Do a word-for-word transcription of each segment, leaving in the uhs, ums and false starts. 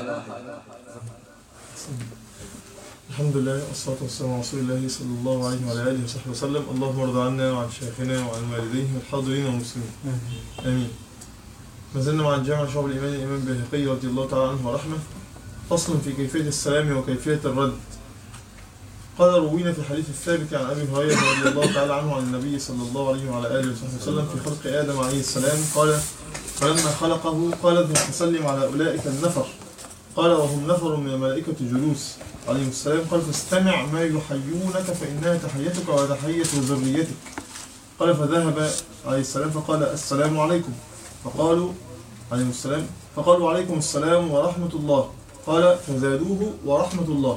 الحمد لله والصلاة والسلام على رسول الله صلى الله عليه وعلى آله وصحبه وسلم. اللهم ارض عنا وعن شيخنا وعن والديه والحاضرين والمسلمين آمين. ما زلنا مع الجامع شعب الإيمان الإمام البيهقي رضي الله تعالى عنه ورحمه. فصل في كيفية السلام وكيفية الرد. قال روينا في الحديث الثابت عن أبي هريرة رضي الله تعالى عنه عن النبي صلى الله عليه وعلى آله وصحبه وسلم في خلق آدم عليه السلام قال: فلما خلقه قال: اذهب فسلم على أولئك النفر. قال: وهم نفر من الملائكة جلوس عليهم السلام. قال: فاستمع ما يحيونك فإنها تحيتك وتحية ذريتك. قال: فذهب عليه السلام فقال: السلام عليكم. فقالوا عليهم السلام فقالوا: عليكم السلام ورحمة الله. قال: فزادوه ورحمة الله.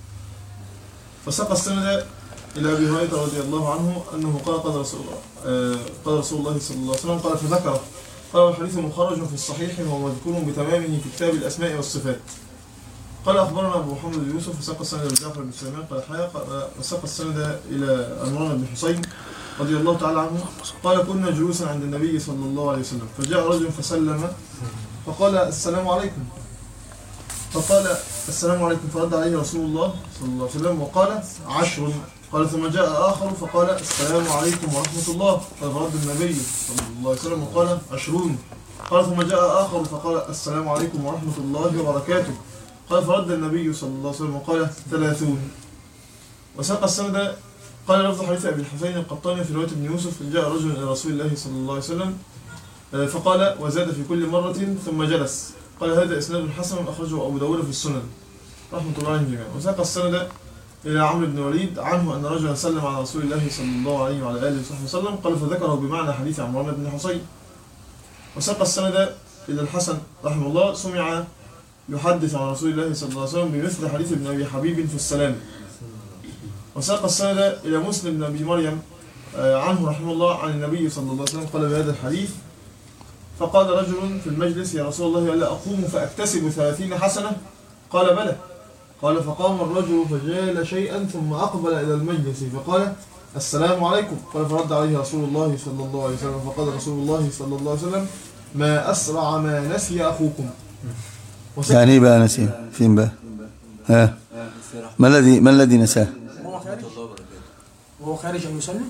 فساق السند إلى أبي هريرة رضي الله عنه أنه قال: قال رسول الله قال رسول الله صلى الله عليه وسلم. قال: فذكره. قال: الحديث مخرج في الصحيح وهو مذكور بتمامه في كتاب الأسماء والصفات. قال: أخبرنا أبو محمد بن يوسف فساق السند إلى جعفر بن سليمان قال حياء وساق السند إلى عمران بن حسين رضي الله تعالى عنه قال: كنا جلوسا عند النبي صلى الله عليه وسلم فجاء رجل فسلم فقال: السلام عليكم. فقال: السلام عليكم. فرد عليه رسول الله صلى الله عليه وسلم وقال: عشر. قال: ثم جاء آخر فقال: السلام عليكم ورحمة الله. قال: فرد النبي صلى الله عليه وسلم وقال: عشرون. قال: ثم جاء آخر فقال: السلام عليكم ورحمة الله وبركاته. قال: فرد النبي صلى الله عليه وسلم وقال: ثلاثون. وساق السند قال: لفظ حديث أبي الحسين القطاني في رواية ابن يوسف: جاء رجل إلى رسول الله صلى الله عليه وسلم فقال: وزاد في كل مرة ثم جلس. قال: هذا إسناد حسن أخرجه أبو داود في السنن رحمة الله عليه جميعا. وساق السند إلى عمرو بن وليد عنه أن رجلا سلم على رسول الله صلى الله عليه وعلى آله وصحبه وسلم. قال: فذكره بمعنى حديث عمران بن حسين. وساق السند إلى الحسن رحمه الله: سمع يحدث عن رسول الله صلى الله عليه وسلم بمثل حديث ابن أبي حبيب في السلام. وساق السند إلى مسلم بن أبي مريم عنه رحمه الله عن النبي صلى الله عليه وسلم قال بهذا الحديث: فقال رجل في المجلس: يا رسول الله ألا أقوم فأكتسب ثلاثين حسنة؟ قال: بلى. قال: فقام الرجل فجال شيئا ثم أقبل إلى المجلس فقال: السلام عليكم. قال: فرد عليه رسول الله صلى الله عليه وسلم فقال رسول الله صلى الله عليه وسلم: ما أسرع ما نسي أخوكم. يعني ايه بقى نسي؟ فين بقى؟ ها؟ ما الذي ما الذي نساه؟ هو خارج وهو خارج أن يسلم.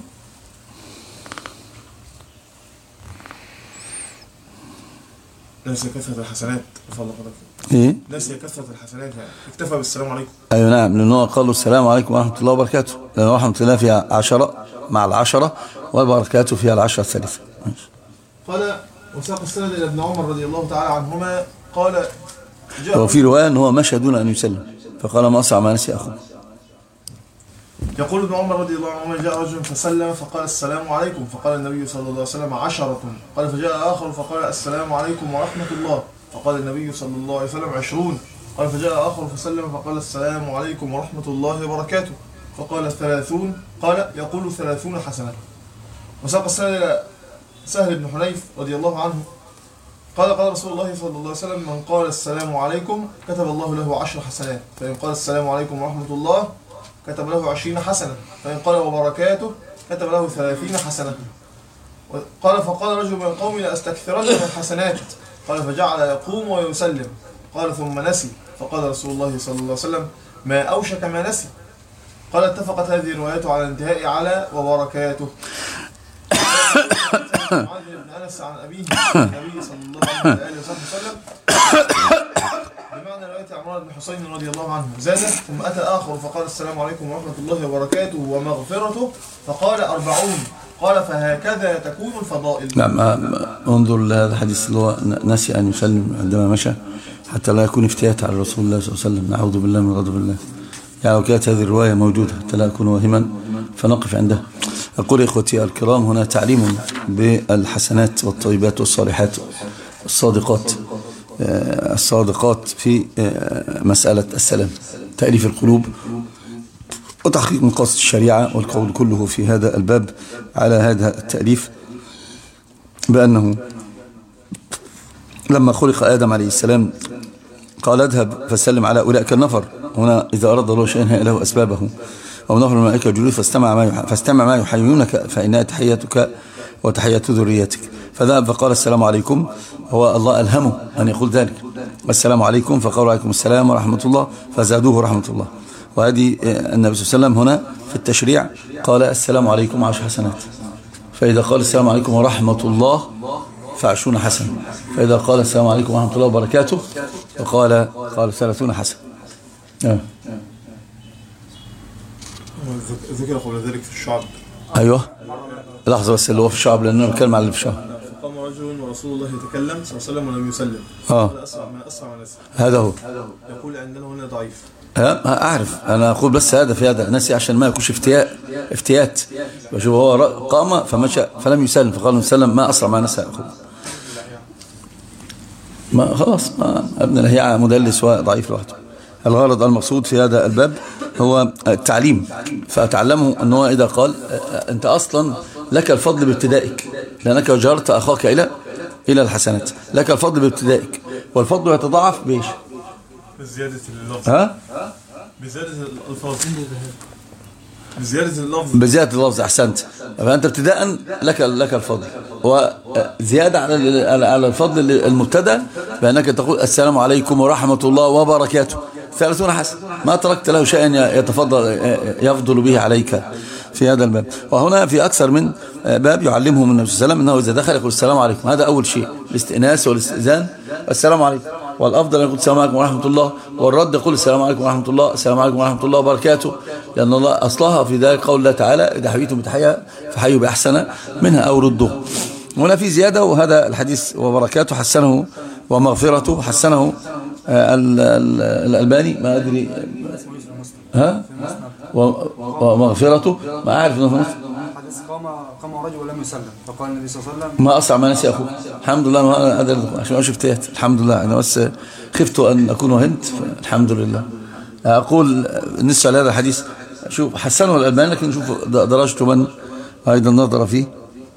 نسي كثرة الحسنات. فضل حضرتك. ايه؟ نسي كثرة الحسنات يعني اكتفى بالسلام عليكم. ايوه نعم، لانه قالوا السلام عليكم ورحمة الله وبركاته، لأن رحمة الله فيها عشرة مع العشرة وبركاته فيها العشرة الثالثة. قال: وساق السند إلى ابن عمر رضي الله تعالى عنهما قال: وفي رواية أنه مشى دون أن يسلم فقال: ما أسرع ما نسي أخوه. يقول ابن عمر رضي الله عنهما: جاء رجل فسلم فقال: السلام عليكم. فقال النبي صلى الله عليه وسلم: عشرة. قال: فجاء آخر فقال: السلام عليكم ورحمة الله. فقال النبي صلى الله عليه وسلم: عشرون. قال: فجاء آخر فسلم فقال: السلام عليكم ورحمة الله وبركاته. فقال: ثلاثون. قال: يقول ثلاثون حسنة. وساق السند إلى سهل بن حنيف رضي الله عنه قال: قال رسول الله صلى الله عليه وسلم: من قال السلام عليكم كتب الله له عشر حسنات، فإن قال السلام عليكم ورحمة الله كتب له عشرين حسنة، فإن قال وبركاته كتب له ثلاثين حسنة. قال: فقال رجل من القوم: لأستكثرن من الحسنات. قال: فجعل يقوم ويسلم. قال: ثم نسي. فقال رسول الله صلى الله عليه وسلم: ما أوشك ما نسي. قال: اتفقت هذه الروايات على انتهاء على وبركاته. عن ابن أنس عن أبيه النبي صلى الله عليه وسلم بمعنى رواية عمران بن حسين رضي الله عنه زاد: ثم أتى آخر فقال: السلام عليكم ورحمة الله وبركاته ومغفرته. فقال: أربعون. قال: فهكذا تكون الفضائل. نعم، انظر لهذا الحديث اللي هو نسي أن يسلم عندما مشى حتى لا يكون افتيات على رسول الله صلى الله عليه وسلم، نعوذ بالله من غضب الله. يعني وكانت هذه الرواية موجودة حتى لا أكون واهما فنقف عندها. أقول إخوتي الكرام: هنا تعليم بالحسنات والطيبات والصالحات الصادقات الصادقات في مسألة السلام، تأليف القلوب وتحقيق مقاصد الشريعة، والقول كله في هذا الباب على هذا التأليف، بأنه لما خلق آدم عليه السلام قال: اذهب فسلم على أولئك النفر. هنا إذا أراد الله شيئا هيأ له أسبابه. أو نفر الملائكة جلوس فاستمع ما فاستمع ما يحيونك فإنها تحيتك وتحية ذريتك. فذهب فقال: السلام عليكم. هو الله ألهمه أن يقول ذلك، السلام عليكم فقالوا عليكم السلام ورحمة الله فزادوه رحمة الله. وهذه النبي صلى الله عليه وسلم هنا في التشريع قال السلام عليكم عشر حسنات، فإذا قال السلام عليكم ورحمة الله فعشرون حسنة، فإذا قال السلام عليكم ورحمة الله وبركاته فقال قال ثلاثون حسنة. آه. ذكر قبل ذلك في الشعب. أيوه لحظة بس، اللي هو في الشعب لأنه بتكلم على اللي في الشعب. فقام رجل ورسول الله يتكلم صلى الله عليه وسلم ولم يسلم. آه. قال أسرع ما أسرع ما نسي. هذا هو. يقول عندنا هنا ضعيف. أعرف أنا أقول بس هذا في هذا ناسي عشان ما يكونش افتياء افتيات. بشوف هو قام فمشى فلم يسلم فقال سلم ما أسرع ما نسى أخذ. ما خلاص ما ابن الهيعة مدلس وضعيف لوحده. الغرض المقصود في هذا الباب هو التعليم، فأتعلمه أنه إذا قال أنت أصلا لك الفضل بابتدائك لأنك جرت أخاك إلى إلى الحسنات، لك الفضل بابتدائك، والفضل يتضاعف بإيش؟ بزيادة اللفظ. ها؟ بزيادة الألفاظ. بزيادة اللفظ. بزيادة اللفظ أحسنت. فأنت ابتداء لك لك الفضل، وزيادة على على الفضل المبتدأ بأنك تقول السلام عليكم ورحمة الله وبركاته ثلاثون حسن، ما تركت له شيئا يتفضل يفضل به عليك في هذا الباب. وهنا في أكثر من باب يعلمهم النبي صلى الله عليه وسلم أنه إذا دخل يقول السلام عليكم، هذا أول شيء الاستئناس والاستئذان السلام عليكم، والأفضل يقول السلام عليكم ورحمة الله، والرد يقول السلام عليكم ورحمة الله السلام عليكم ورحمة الله وبركاته، لأن الله أصلها في ذلك قول الله تعالى إذا حييتم بتحية فحيوا بأحسن منها أو ردوه. هنا في زيادة، وهذا الحديث وبركاته حسنه ومغفرته حسنه الألباني ما أدري ها ومغفرته ما أعرف أنه حديث قام قام رجل ولم يسلم فقال النبي صلى الله عليه وسلم ما أسرع ما نسي أخوك. الحمد لله أنا أدري عشان ما شفتيت الحمد لله، أنا بس خفت أن أكون وهمت الحمد لله. أقول نسأل على هذا الحديث شوف حسنه الألباني، لكن شوف درجته من أيضا نظر فيه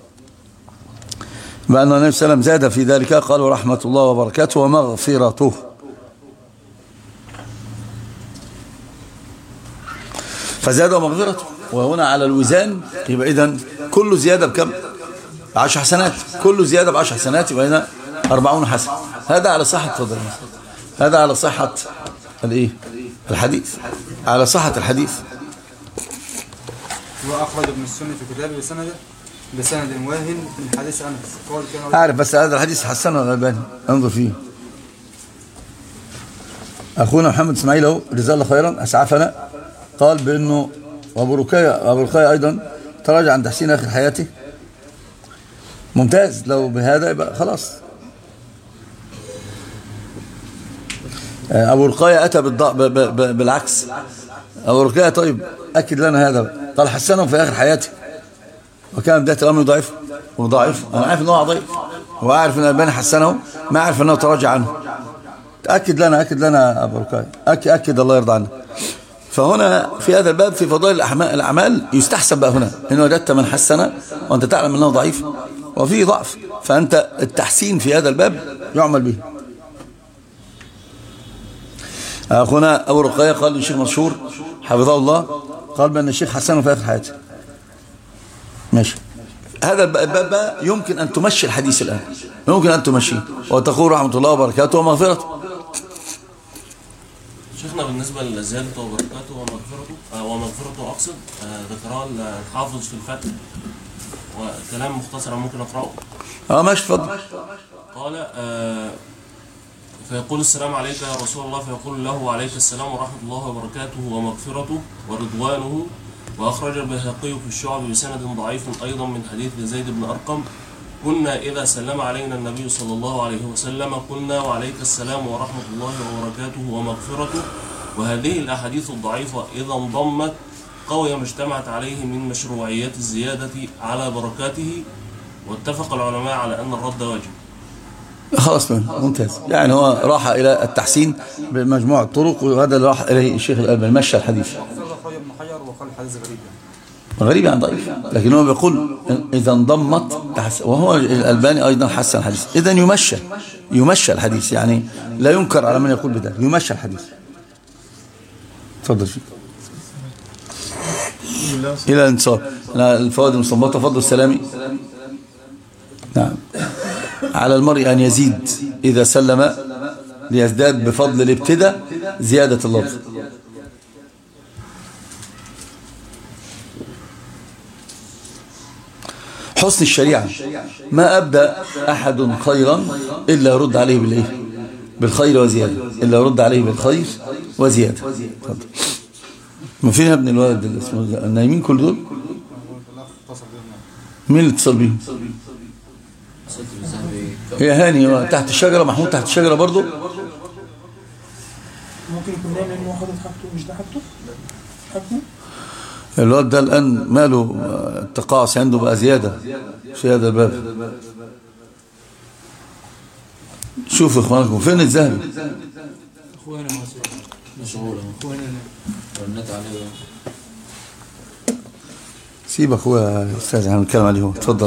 بأن النبي صلى الله عليه وسلم زاد في ذلك قال ورحمة الله وبركاته ومغفرته. فزاد ومغفرته، وهنا على الوزان يبقى إذن كل زيادة بكم؟ عشر حسنات، كل زيادة بعشر حسنات يبقى هنا أربعون حسنة. هذا على صحة فضل هذا على صحة الإيه؟ الحديث، على صحة الحديث. وأخرج ابن السنة في كتابه بسند بسند واهن في الحديث أنس قال كان أعرف بس هذا الحديث حسنه الألباني انظر فيه. أخونا محمد إسماعيل اهو جزاه الله خيرا أسعفنا، قال بأنه وأبو رقية أبو رقية أيضا تراجع عن تحسين آخر حياته. ممتاز، لو بهذا يبقى خلاص. أبو رقية أتى بالعكس. أبو رقية طيب أكد لنا هذا، قال حسنه في آخر حياته وكان بداية الأمر ضعيف وضعيف. أنا عارف أنه ضعيف وأعرف أن الألباني حسنه، ما أعرف أنه تراجع عنه. أكد لنا أكد لنا أبو رقية أكد, أكد الله يرضى عنه. فهنا في هذا الباب في فضائل الأعمال يستحسن بقى هنا إنه وجدت من حسن وأنت تعلم أنه ضعيف وفيه ضعف، فأنت التحسين في هذا الباب يعمل به. أخونا أبو رقية قال للشيخ مشهور حفظه الله قال بأن الشيخ حسنه في آخر حياته. ماشي، هذا الباب يمكن أن تمشي الحديث الآن، يمكن أن تمشي وتقول رحمة الله وبركاته ومغفرته. شيخنا بالنسبة لزيادة وبركاته ومغفرته آه ومغفرته أقصد آه ذكرها الحافظ في الفتح وكلام مختصر ممكن أقرأه. اه ماشي اتفضل. قال آه فيقول السلام عليك يا رسول الله فيقول له وعليك السلام ورحمة الله وبركاته ومغفرته ورضوانه. وأخرج البيهقي في الشعب بسند ضعيف أيضا من حديث زيد بن أرقم كنا إذا سلم علينا النبي صلى الله عليه وسلم قلنا وعليك السلام ورحمة الله وبركاته ومغفرته. وهذه الأحاديث الضعيفة إذا انضمت قوي ما اجتمعت عليه من مشروعيات الزيادة على بركاته، واتفق العلماء على أن الرد واجب. خلاص ممتاز، يعني هو راح إلى التحسين بمجموعة الطرق، وهذا اللي راح إليه الشيخ الألباني مشى الحديث. غريب عن ضعيف، لكن هو بيقول إذا انضمت وهو الألباني أيضا حسن الحديث، إذا يمشى يمشى الحديث، يعني لا ينكر على من يقول بذلك، يمشى الحديث. تفضل فيك إلى الانتصار. الفوائد المستنبطة فضل السلامي. نعم، على المرء أن يزيد إذا سلم ليزداد بفضل الابتداء زيادة اللفظ. حسن الشريعة ما أبدأ أحد خيرا إلا يرد عليه بالإيه؟ بالخير وزيادة، إلا يرد عليه بالخير وزيادة. ما فين يا ابن الولد اللي اسمه النايمين كل دول؟ مين اللي اتصل بيهم؟ هي هاني تحت الشجرة، محمود تحت الشجرة برضو. ممكن يكون نايم لانه حاطط حاجته، مش ده حاجته؟ حاجته؟ الواد ده الآن ماله التقاعس عنده بقى زيادة في هذا الباب. شوفوا اخوانكم فين الذهبي؟ اخوانا مشغول اخوانا والنت عليه. سيب اخويا يا استاذ هنتكلم عليه. اتفضل.